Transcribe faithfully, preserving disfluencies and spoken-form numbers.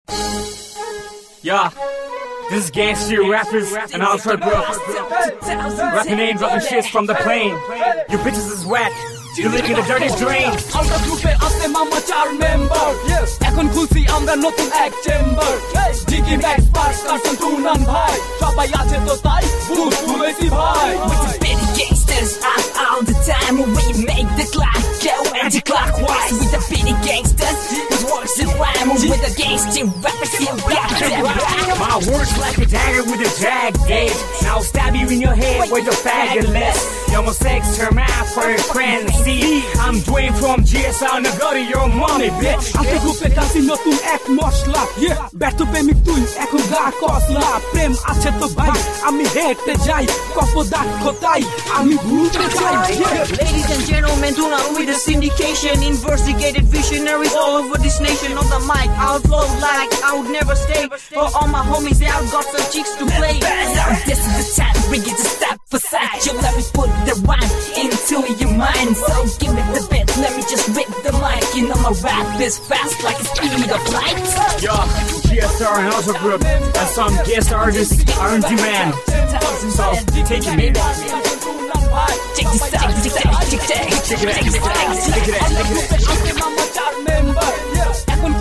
Yeah, this is gangster rappers and ultra bro. Rapping names, dropping shits from the plane. Your bitches is whack. You live in the dirtiest drains. আমরা গ্রুপে আছে মামা চার member এখন খুলছি আমরা নতুন এক চেম্বার জিকি ম্যাক্স পার্স কার্টুন টুনান ভাই সবাই আছে তো তাই ভূত খুলেছি ভাই With the petty gangsters out all the time we make the clock go anti-clockwise with the petty gangsters whose words and rhyme with the gangster rappers you got the rhyme. My words like a dagger with a jagged edge. Now stab you in your head with your faggot list. You're my sex term out for your friends. See, I'm Dwayne from G S R na go to your mommy, bitch. আমরা গ্রুপে কাছি নতুন এক মশলা ব্যর্থ প্রেমিক তুই এখন গা কসলা প্রেম আছে তো ভাই আমি হেঁটে যাই কপদাক্ষ তাই আমি ভুলতে চাই Ladies and gentlemen, do not with the syndication. Investigated visionaries all over this nation. On the mic, I'll flow like I would never stay. For all my homies out, got some chicks to play. Now this is the time to bring it to step aside. You let me put the rhyme into your mind. So give me the beat, let me just rip the mic. You know my rap is fast like the speed of light. Yo, G S R and Ultra Group and some guest artists are in demand. So take it, baby. Check this out, check this out, check this out, check this out, check this out. মামা চার member এখন